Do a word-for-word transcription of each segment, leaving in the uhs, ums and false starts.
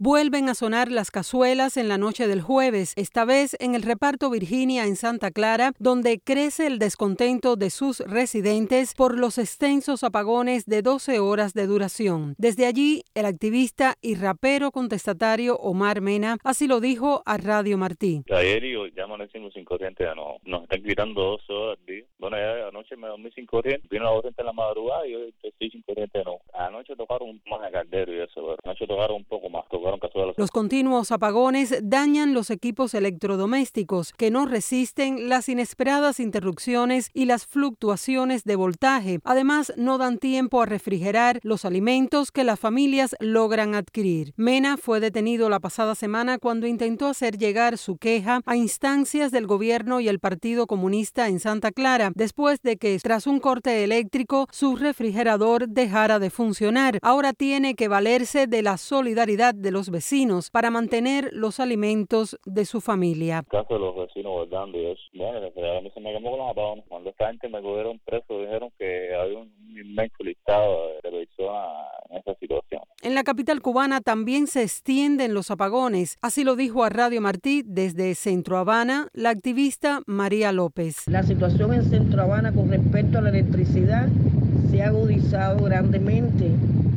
Vuelven a sonar las cazuelas en la noche del jueves, esta vez en el reparto Virginia en Santa Clara, donde crece el descontento de sus residentes por los extensos apagones de doce horas de duración. Desde allí, el activista y rapero contestatario Omar Mena así lo dijo a Radio Martí. Ayer y hoy ya amanecimos sin corriente de nuevo. Nos están quitando doce horas al día. Bueno, ya anoche me dormí sin corriente, vino la corriente en la madrugada y hoy estoy sin corriente de nuevo. Anoche tocaron un más de caldero y eso, pero anoche tocaron un poco más, tocaron cazuelas. Los continuos apagones dañan los equipos electrodomésticos que no resisten las inesperadas interrupciones y las fluctuaciones de voltaje. Además, no dan tiempo a refrigerar los alimentos que las familias logran adquirir. Mena fue detenido la pasada semana cuando intentó hacer llegar su queja a instancias del gobierno y el Partido Comunista en Santa Clara, después de que, tras un corte eléctrico, su refrigerador dejara de funcionar. Ahora tiene que valerse de la solidaridad de los vecinos para mantener los alimentos de su familia. El caso de los vecinos guardando y eso. Bueno, el refrigerador a mí se me quemó con los apagones. Cuando esta gente me cogieron preso, dijeron que había un inmenso listado de personas en esa situación. En la capital cubana también se extienden los apagones. Así lo dijo a Radio Martí desde Centro Habana la activista María López. La situación en Centro Habana con respecto a la electricidad se ha agudizado grandemente.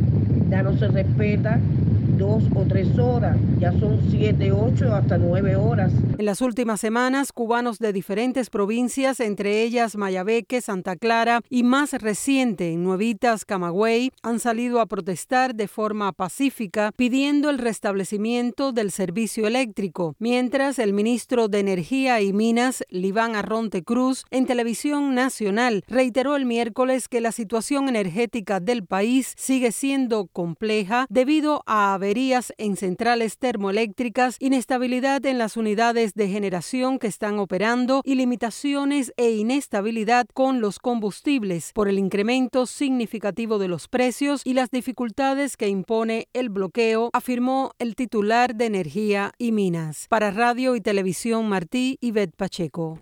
Ya no se respeta dos o tres horas, ya son siete, ocho, hasta nueve horas. En las últimas semanas, cubanos de diferentes provincias, entre ellas Mayabeque, Santa Clara y más reciente en Nuevitas, Camagüey, han salido a protestar de forma pacífica pidiendo el restablecimiento del servicio eléctrico, mientras el ministro de Energía y Minas, Liván Arronte Cruz, en televisión nacional reiteró el miércoles que la situación energética del país sigue siendo compleja debido a averías en centrales termoeléctricas, inestabilidad en las unidades de generación que están operando y limitaciones e inestabilidad con los combustibles por el incremento significativo de los precios y las dificultades que impone el bloqueo, afirmó el titular de Energía y Minas. Para Radio y Televisión Martí, Ivette Pacheco.